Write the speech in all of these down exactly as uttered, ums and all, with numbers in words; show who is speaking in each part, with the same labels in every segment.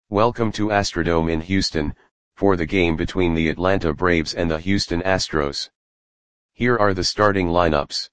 Speaker 1: Welcome to Astrodome in Houston, for the game between the Atlanta Braves and the Houston Astros. Here are the starting lineups.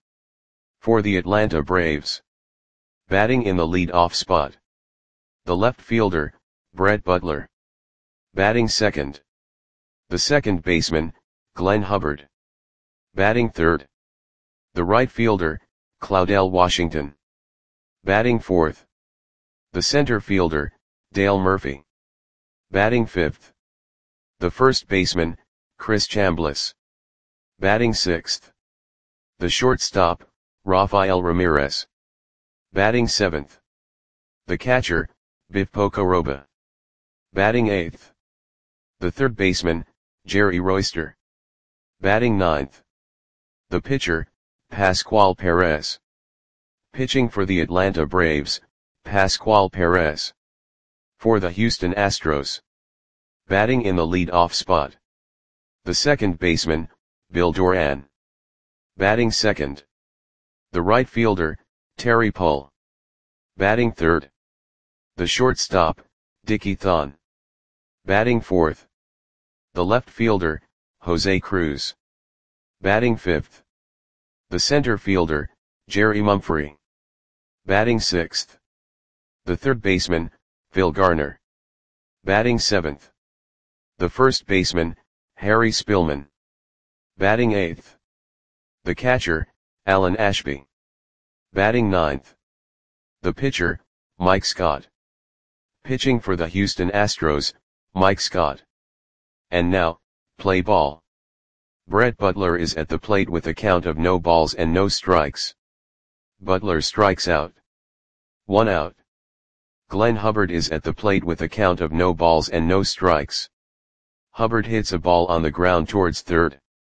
Speaker 1: For the Atlanta Braves. Batting in the lead-off spot. The left fielder, Brett Butler. Batting second. The second baseman, Glenn Hubbard. Batting third. The right fielder, Claudell Washington. Batting fourth. The center fielder, Dale Murphy. Batting fifth. The first baseman, Chris Chambliss. Batting sixth. The shortstop, Rafael Ramirez. Batting seventh. The catcher, Biff Pocoroba. Batting eighth. The third baseman, Jerry Royster. Batting ninth. The pitcher, Pascual Perez. Pitching for the Atlanta Braves, Pascual Perez. For the Houston Astros. Batting in the lead-off spot. The second baseman, Bill Doran. Batting second. The right fielder, Terry Pull. Batting third. The shortstop, Dickie Thon. Batting fourth. The left fielder, Jose Cruz. Batting fifth. The center fielder, Jerry Mumphrey. Batting sixth. The third baseman, Phil Garner. Batting seventh. The first baseman, Harry Spillman. Batting eighth. The catcher, Alan Ashby. Batting ninth. The pitcher, Mike Scott. Pitching for the Houston Astros, Mike Scott. And now, play ball. Brett Butler is at the plate with a count of no balls and no strikes. Butler strikes out. One out. Glenn Hubbard is at the plate with a count of no balls and no strikes. Hubbard hits a ball on the ground towards third.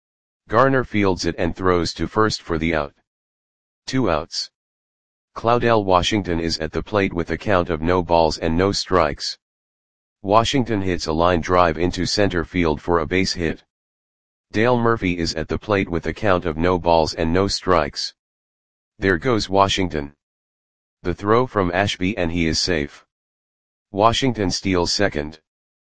Speaker 1: Garner fields it and throws to first for the out. Two outs. Claudell Washington is at the plate with a count of no balls and no strikes. Washington hits a line drive into center field for a base hit. Dale Murphy is at the plate with a count of no balls and no strikes. There goes Washington. The throw from Ashby and he is safe. Washington steals second.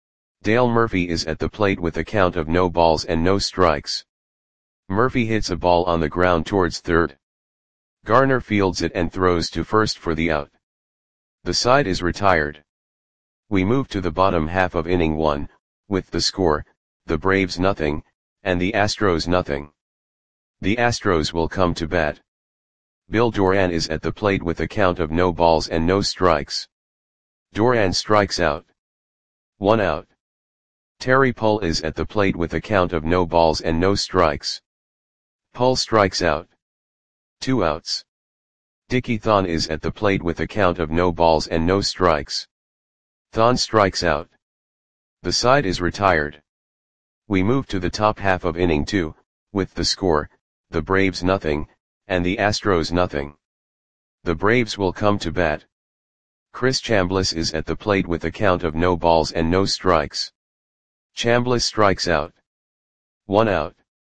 Speaker 1: Dale Murphy is at the plate with a count of no balls and no strikes. Murphy hits a ball on the ground towards third. Garner fields it and throws to first for the out. The side is retired. We move to the bottom half of inning one, with the score, the Braves nothing, and the Astros nothing. The Astros will come to bat. Bill Doran is at the plate with a count of no balls and no strikes. Doran strikes out. One out. Terry Pull is at the plate with a count of no balls and no strikes. Pull strikes out. Two outs. Dickie Thon is at the plate with a count of no balls and no strikes. Thon strikes out. The side is retired. We move to the top half of inning two, with the score, the Braves nothing, and the Astros nothing. The Braves will come to bat. Chris Chambliss is at the plate with a count of no balls and no strikes. Chambliss strikes out. One out.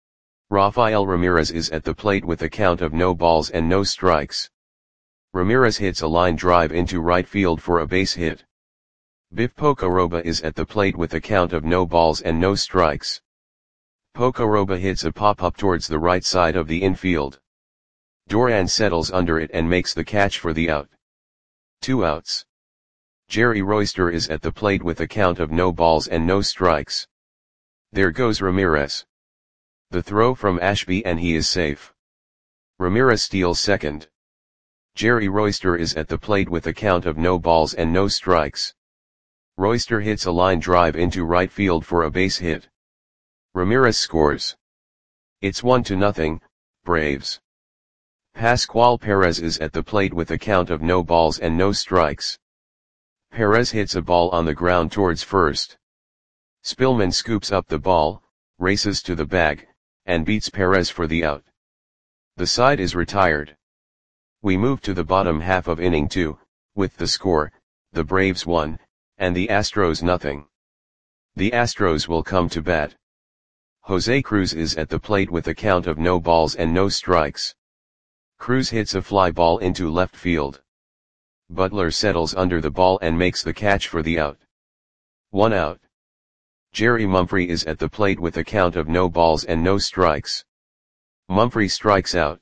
Speaker 1: Rafael Ramirez is at the plate with a count of no balls and no strikes. Ramirez hits a line drive into right field for a base hit. Biff Pocoroba is at the plate with a count of no balls and no strikes. Pocoroba hits a pop-up towards the right side of the infield. Doran settles under it and makes the catch for the out. Two outs. Jerry Royster is at the plate with a count of no balls and no strikes. There goes Ramirez. The throw from Ashby and he is safe. Ramirez steals second. Jerry Royster is at the plate with a count of no balls and no strikes. Royster hits a line drive into right field for a base hit. Ramirez scores. It's one to nothing, Braves. Pascual Perez is at the plate with a count of no balls and no strikes. Perez hits a ball on the ground towards first. Spillman scoops up the ball, races to the bag, and beats Perez for the out. The side is retired. We move to the bottom half of inning two, with the score, the Braves one, and the Astros nothing. The Astros will come to bat. Jose Cruz is at the plate with a count of no balls and no strikes. Cruz hits a fly ball into left field. Butler settles under the ball and makes the catch for the out. one out. Jerry Mumphrey is at the plate with a count of no balls and no strikes. Mumphrey strikes out.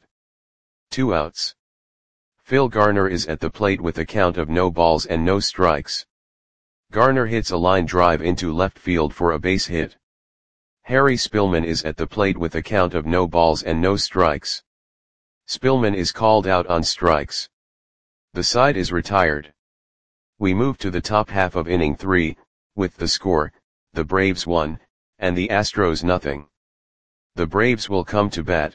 Speaker 1: two outs. Phil Garner is at the plate with a count of no balls and no strikes. Garner hits a line drive into left field for a base hit. Harry Spillman is at the plate with a count of no balls and no strikes. Spillman is called out on strikes. The side is retired. We move to the top half of inning three, with the score, the Braves one, and the Astros nothing. The Braves will come to bat.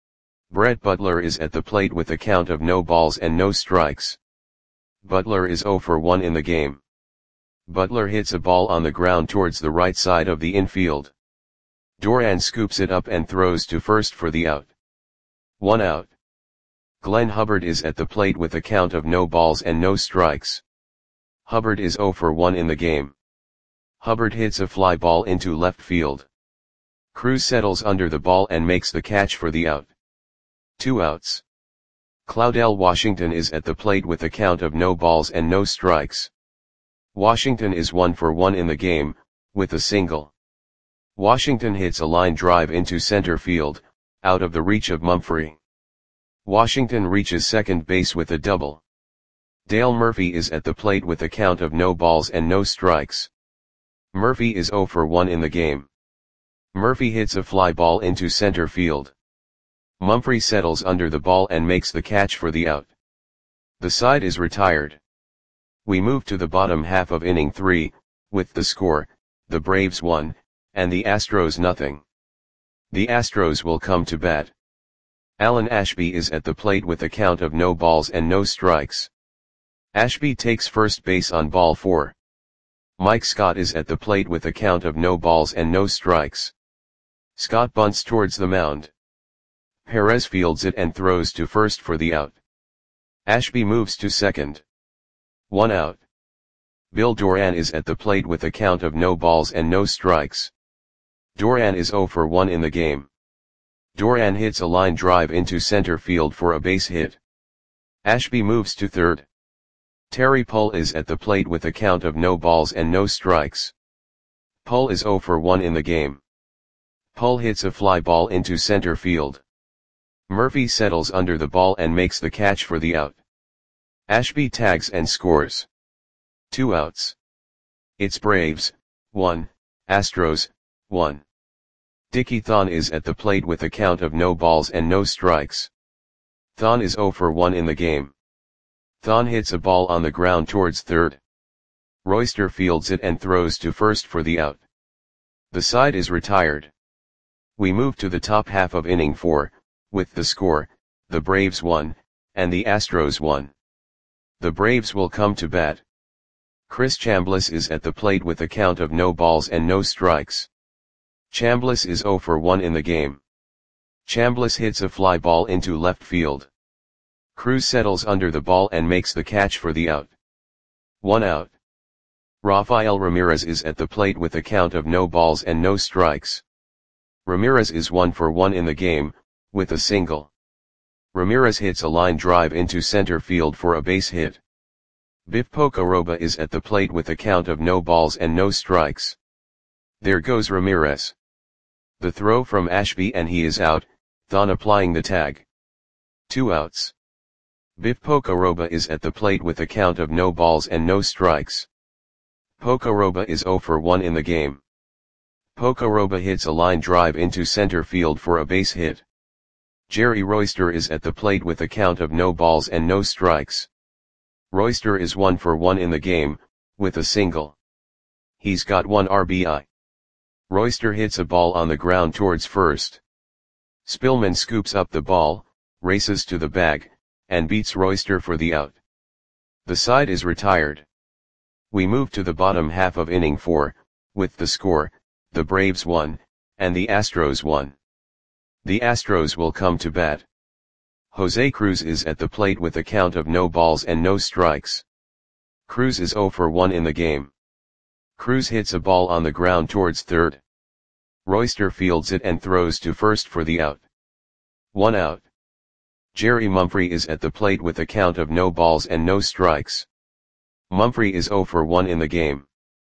Speaker 1: Brett Butler is at the plate with a count of no balls and no strikes. Butler is oh for one in the game. Butler hits a ball on the ground towards the right side of the infield. Duran scoops it up and throws to first for the out. One out. Glenn Hubbard is at the plate with a count of no balls and no strikes. Hubbard is oh for one in the game. Hubbard hits a fly ball into left field. Cruz settles under the ball and makes the catch for the out. Two outs. Claudell Washington is at the plate with a count of no balls and no strikes. Washington is one for one in the game, with a single. Washington hits a line drive into center field, out of the reach of Mumphrey. Washington reaches second base with a double. Dale Murphy is at the plate with a count of no balls and no strikes. Murphy is oh for one in the game. Murphy hits a fly ball into center field. Mumphrey settles under the ball and makes the catch for the out. The side is retired. We move to the bottom half of inning three, with the score, the Braves one, and the Astros nothing. The Astros will come to bat. Alan Ashby is at the plate with a count of no balls and no strikes. Ashby takes first base on ball four. Mike Scott is at the plate with a count of no balls and no strikes. Scott bunts towards the mound. Perez fields it and throws to first for the out. Ashby moves to second. One out. Bill Duran is at the plate with a count of no balls and no strikes. Duran is oh for one in the game. Duran hits a line drive into center field for a base hit. Ashby moves to third. Terry Pull is at the plate with a count of no balls and no strikes. Pull is oh for one in the game. Pull hits a fly ball into center field. Murphy settles under the ball and makes the catch for the out. Ashby tags and scores. Two outs. It's Braves, one, Astros, one. Dickie Thon is at the plate with a count of no balls and no strikes. Thon is oh for one in the game. Thon hits a ball on the ground towards third. Royster fields it and throws to first for the out. The side is retired. We move to the top half of inning four, with the score, the Braves one, and the Astros one. The Braves will come to bat. Chris Chambliss is at the plate with a count of no balls and no strikes. Chambliss is oh for one in the game. Chambliss hits a fly ball into left field. Cruz settles under the ball and makes the catch for the out. One out. Rafael Ramirez is at the plate with a count of no balls and no strikes. Ramirez is one for one in the game, with a single. Ramirez hits a line drive into center field for a base hit. Biff Pocoroba is at the plate with a count of no balls and no strikes. There goes Ramirez. The throw from Ashby and he is out, Thon applying the tag. Two outs. Biff Pocoroba is at the plate with a count of no balls and no strikes. Pocoroba is oh for one in the game. Pocoroba hits a line drive into center field for a base hit. Jerry Royster is at the plate with a count of no balls and no strikes. Royster is one for one in the game, with a single. He's got one R B I. Royster hits a ball on the ground towards first. Spillman scoops up the ball, races to the bag, and beats Royster for the out. The side is retired. We move to the bottom half of inning four, with the score, the Braves one, and the Astros one. The Astros will come to bat. Jose Cruz is at the plate with a count of no balls and no strikes. Cruz is oh for one in the game. Cruz hits a ball on the ground towards third. Royster fields it and throws to first for the out. One out. Jerry Mumphrey is at the plate with a count of no balls and no strikes. Mumphrey is oh for one in the game.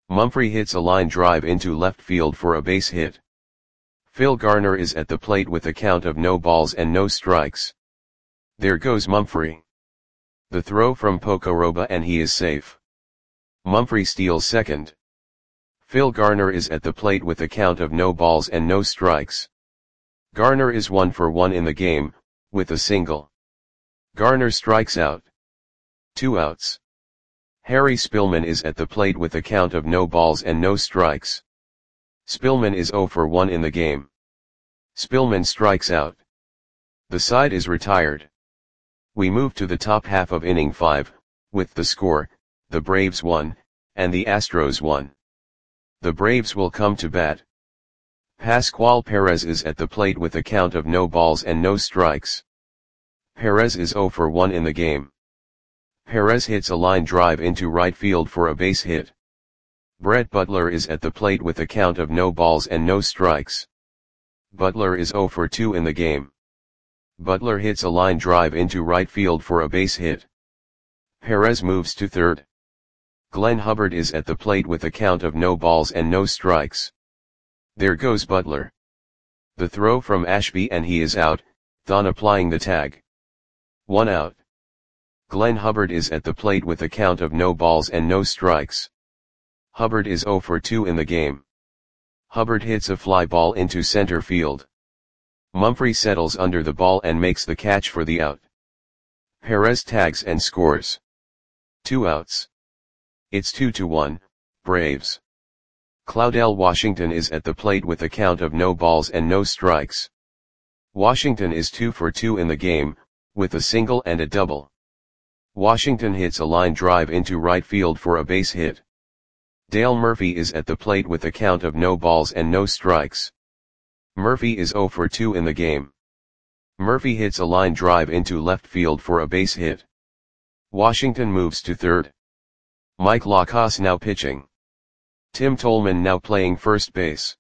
Speaker 1: Mumphrey hits a line drive into left field for a base hit. Phil Garner is at the plate with a count of no balls and no strikes. There goes Mumphrey. The throw from Pocoroba and he is safe. Mumphrey steals second. Phil Garner is at the plate with a count of no balls and no strikes. Garner is one for one in the game, with a single. Garner strikes out. Two outs. Harry Spillman is at the plate with a count of no balls and no strikes. Spillman is zero for one in the game. Spillman strikes out. The side is retired. We move to the top half of inning five, with the score, the Braves won, and the Astros won. The Braves will come to bat. Pascual Perez is at the plate with a count of no balls and no strikes. Perez is zero for one in the game. Perez hits a line drive into right field for a base hit. Brett Butler is at the plate with a count of no balls and no strikes. Butler is zero for two in the game. Butler hits a line drive into right field for a base hit. Perez moves to third. Glenn Hubbard is at the plate with a count of no balls and no strikes. There goes Butler. The throw from Ashby and he is out, Thon applying the tag. One out. Glenn Hubbard is at the plate with a count of no balls and no strikes. Hubbard is zero for two in the game. Hubbard hits a fly ball into center field. Mumphrey settles under the ball and makes the catch for the out. Perez tags and scores. Two outs. It's two to one, Braves. Claudell Washington is at the plate with a count of no balls and no strikes. Washington is two for two in the game, with a single and a double. Washington hits a line drive into right field for a base hit. Dale Murphy is at the plate with a count of no balls and no strikes. Murphy is zero for two in the game. Murphy hits a line drive into left field for a base hit. Washington moves to third. Mike Lacasse now pitching. Tim Tolman now playing first base.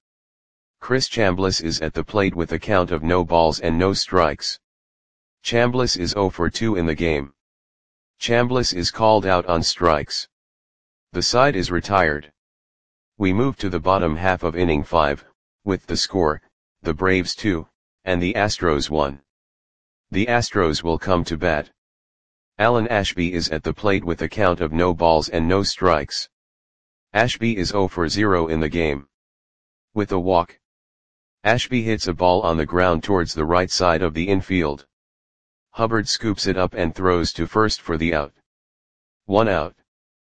Speaker 1: Chris Chambliss is at the plate with a count of no balls and no strikes. Chambliss is zero for two in the game. Chambliss is called out on strikes. The side is retired. We move to the bottom half of inning five, with the score, the Braves two, and the Astros one. The Astros will come to bat. Alan Ashby is at the plate with a count of no balls and no strikes. Ashby is zero for zero in the game. With a walk. Ashby hits a ball on the ground towards the right side of the infield. Hubbard scoops it up and throws to first for the out. One out.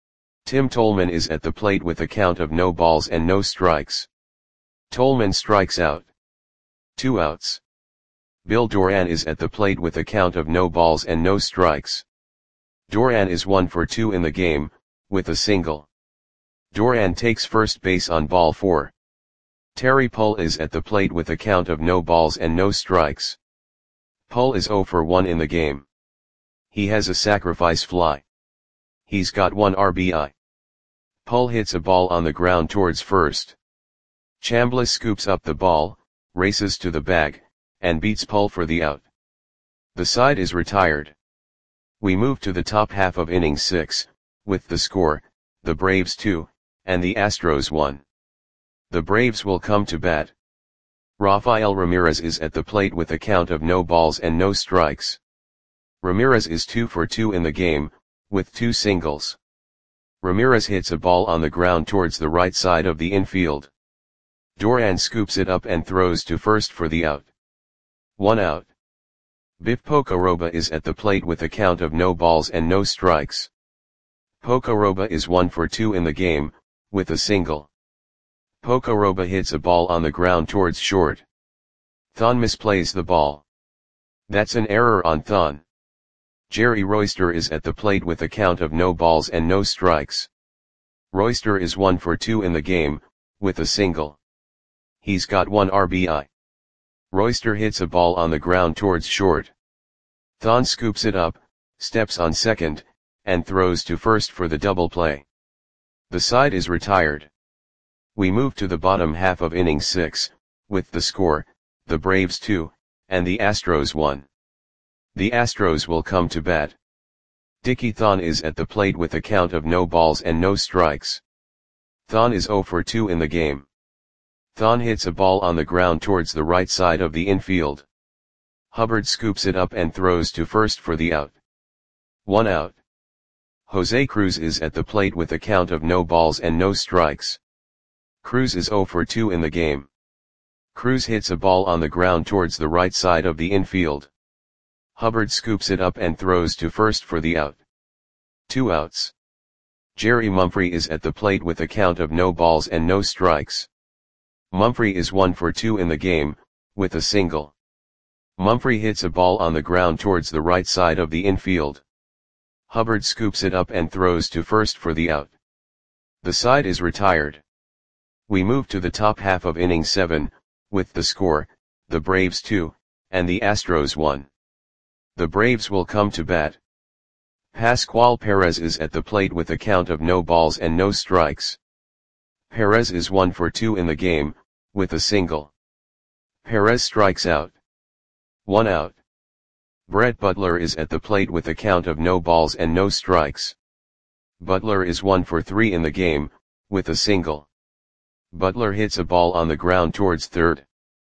Speaker 1: Tim Tolman is at the plate with a count of no balls and no strikes. Tolman strikes out. Two outs. Bill Doran is at the plate with a count of no balls and no strikes. Doran is one for two in the game, with a single. Doran takes first base on ball four. Terry Pull is at the plate with a count of no balls and no strikes. Pull is zero for one in the game. He has a sacrifice fly. He's got one R B I. Pull hits a ball on the ground towards first. Chambliss scoops up the ball, races to the bag, and beats Pull for the out. The side is retired. We move to the top half of inning six, with the score, the Braves two, and the Astros one. The Braves will come to bat. Rafael Ramirez is at the plate with a count of no balls and no strikes. Ramirez is two for two in the game, with two singles. Ramirez hits a ball on the ground towards the right side of the infield. Doran scoops it up and throws to first for the out. One out. Biff Pocoroba is at the plate with a count of no balls and no strikes. Pocoroba is one for two in the game, with a single. Pocoroba hits a ball on the ground towards short. Thon misplays the ball. That's an error on Thon. Jerry Royster is at the plate with a count of no balls and no strikes. Royster is one for two in the game, with a single. He's got one R B I. Royster hits a ball on the ground towards short. Thon scoops it up, steps on second, and throws to first for the double play. The side is retired. We move to the bottom half of inning six, with the score, the Braves two, and the Astros one. The Astros will come to bat. Dickie Thon is at the plate with a count of no balls and no strikes. Thon is zero for two in the game. Thon hits a ball on the ground towards the right side of the infield. Hubbard scoops it up and throws to first for the out. One out. Jose Cruz is at the plate with a count of no balls and no strikes. Cruz is zero for two in the game. Cruz hits a ball on the ground towards the right side of the infield. Hubbard scoops it up and throws to first for the out. Two outs. Jerry Mumphrey is at the plate with a count of no balls and no strikes. Mumphrey is one for two in the game, with a single. Mumphrey hits a ball on the ground towards the right side of the infield. Hubbard scoops it up and throws to first for the out. The side is retired. We move to the top half of inning seven, with the score, the Braves two, and the Astros one. The Braves will come to bat. Pascual Perez is at the plate with a count of no balls and no strikes. Perez is one for two in the game, with a single. Perez strikes out. One out. Brett Butler is at the plate with a count of no balls and no strikes. Butler is one for three in the game, with a single. Butler hits a ball on the ground towards third.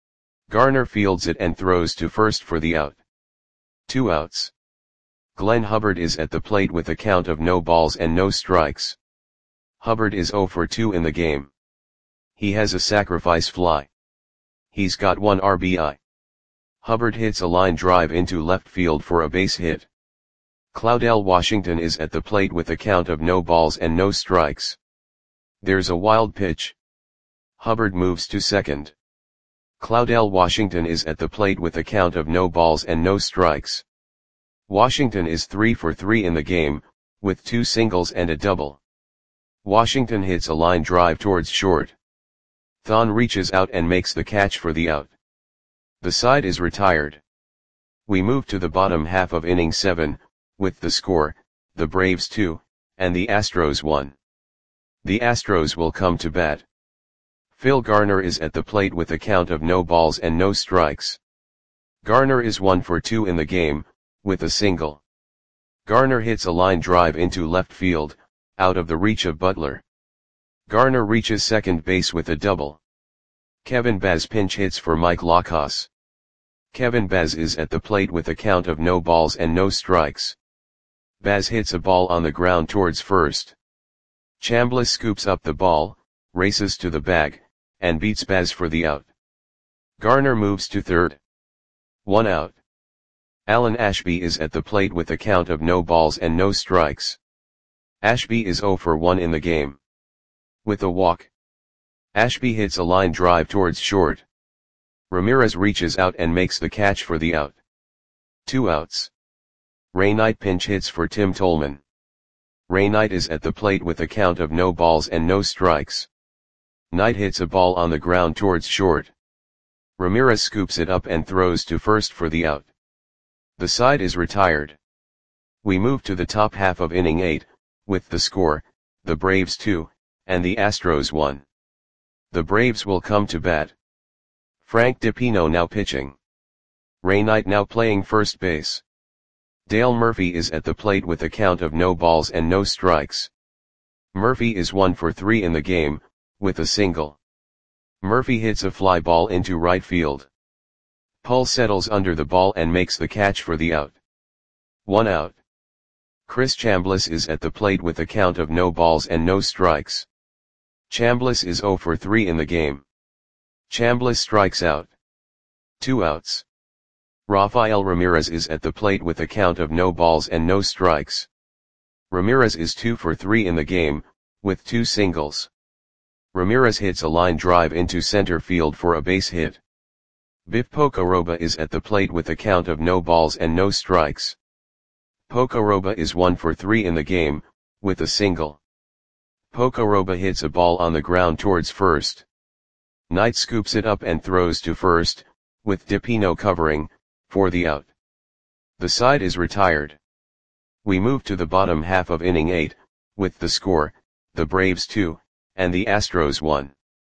Speaker 1: Garner fields it and throws to first for the out. Two outs. Glenn Hubbard is at the plate with a count of no balls and no strikes. Hubbard is zero for two in the game. He has a sacrifice fly. He's got one R B I. Hubbard hits a line drive into left field for a base hit. Claudel Washington is at the plate with a count of no balls and no strikes. There's a wild pitch. Hubbard moves to second. Claudel Washington is at the plate with a count of no balls and no strikes. Washington is three for three in the game, with two singles and a double. Washington hits a line drive towards short. Thon reaches out and makes the catch for the out. The side is retired. We move to the bottom half of inning seven, with the score, the Braves two, and the Astros one. The Astros will come to bat. Phil Garner is at the plate with a count of no balls and no strikes. Garner is one for two in the game, with a single. Garner hits a line drive into left field, out of the reach of Butler. Garner reaches second base with a double. Kevin Baz pinch hits for Mike Lacos. Kevin Baz is at the plate with a count of no balls and no strikes. Baz hits a ball on the ground towards first. Chambliss scoops up the ball, races to the bag, and beats Baz for the out. Garner moves to third. One out. Alan Ashby is at the plate with a count of no balls and no strikes. Ashby is zero for one in the game. With a walk. Ashby hits a line drive towards short. Ramirez reaches out and makes the catch for the out. Two outs. Ray Knight pinch hits for Tim Tolman. Ray Knight is at the plate with a count of no balls and no strikes. Knight hits a ball on the ground towards short. Ramirez scoops it up and throws to first for the out. The side is retired. We move to the top half of inning eight, with the score, the Braves two, and the Astros one. The Braves will come to bat. Frank DiPino now pitching. Ray Knight now playing first base. Dale Murphy is at the plate with a count of no balls and no strikes. Murphy is one for three in the game, with a single. Murphy hits a fly ball into right field. Paul settles under the ball and makes the catch for the out. One out. Chris Chambliss is at the plate with a count of no balls and no strikes. Chambliss is zero for three in the game. Chambliss strikes out. Two outs. Rafael Ramirez is at the plate with a count of no balls and no strikes. Ramirez is two for three in the game, with two singles. Ramirez hits a line drive into center field for a base hit. Biff Pocoroba is at the plate with a count of no balls and no strikes. Pocoroba is one for three in the game, with a single. Pocoroba hits a ball on the ground towards first. Knight scoops it up and throws to first, with DiPino covering, for the out. The side is retired. We move to the bottom half of inning eight, with the score, the Braves two, and the Astros one.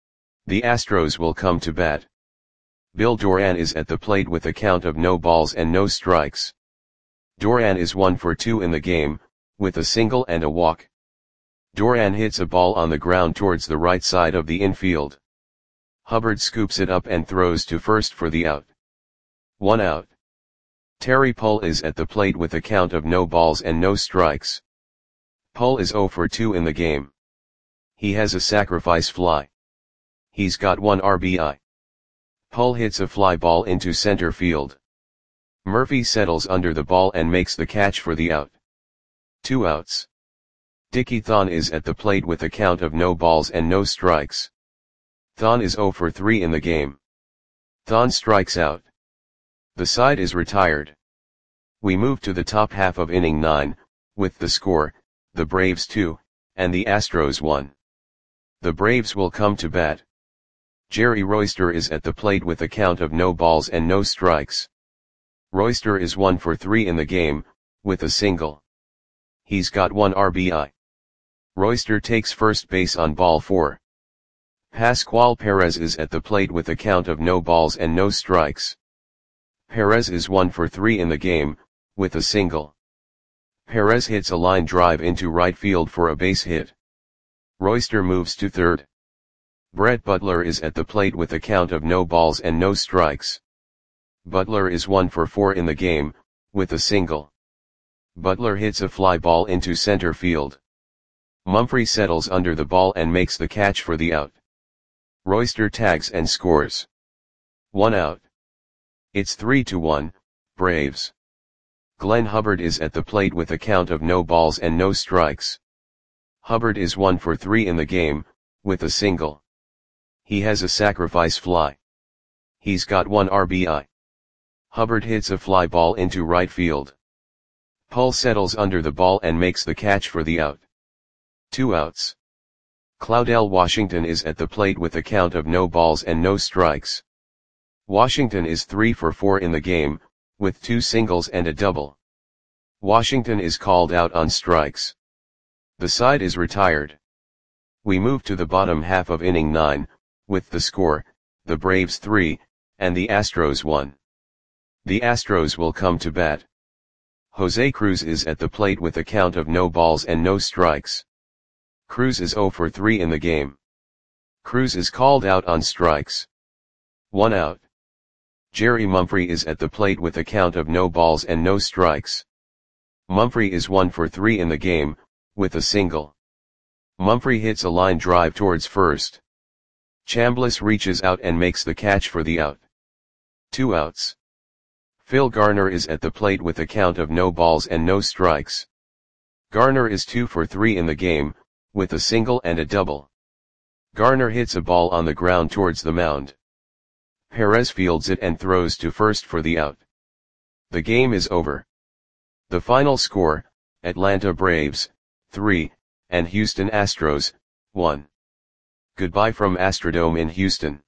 Speaker 1: The Astros will come to bat. Bill Doran is at the plate with a count of no balls and no strikes. Doran is one for two in the game, with a single and a walk. Duran hits a ball on the ground towards the right side of the infield. Hubbard scoops it up and throws to first for the out. One out. Terry Pull is at the plate with a count of no balls and no strikes. Pull is oh for two in the game. He has a sacrifice fly. He's got one R B I. Pull hits a fly ball into center field. Murphy settles under the ball and makes the catch for the out. Two outs. Dickie Thon is at the plate with a count of no balls and no strikes. Thon is oh for three in the game. Thon strikes out. The side is retired. We move to the top half of inning nine, with the score, the Braves two, and the Astros one. The Braves will come to bat. Jerry Royster is at the plate with a count of no balls and no strikes. Royster is one for three in the game, with a single. He's got one R B I. Royster takes first base on ball four. Pascual Perez is at the plate with a count of no balls and no strikes. Perez is one for three in the game, with a single. Perez hits a line drive into right field for a base hit. Royster moves to third. Brett Butler is at the plate with a count of no balls and no strikes. Butler is one for four in the game, with a single. Butler hits a fly ball into center field. Mumphrey settles under the ball and makes the catch for the out. Royster tags and scores. One out. It's three to one, Braves. Glenn Hubbard is at the plate with a count of no balls and no strikes. Hubbard is one for three in the game, with a single. He has a sacrifice fly. He's got one R B I. Hubbard hits a fly ball into right field. Pull settles under the ball and makes the catch for the out. Two outs. Claudell Washington is at the plate with a count of no balls and no strikes. Washington is three for four in the game, with two singles and a double. Washington is called out on strikes. The side is retired. We move to the bottom half of inning nine, with the score, the Braves three, and the Astros one. The Astros will come to bat. Jose Cruz is at the plate with a count of no balls and no strikes. Cruz is oh for three in the game. Cruz is called out on strikes. One out. Jerry Mumphrey is at the plate with a count of no balls and no strikes. Mumphrey is one for three in the game, with a single. Mumphrey hits a line drive towards first. Chambliss reaches out and makes the catch for the out. Two outs. Phil Garner is at the plate with a count of no balls and no strikes. Garner is two for three in the game, with a single and a double. Garner hits a ball on the ground towards the mound. Perez fields it and throws to first for the out. The game is over. The final score, Atlanta Braves, three, and Houston Astros, one. Goodbye from Astrodome in Houston.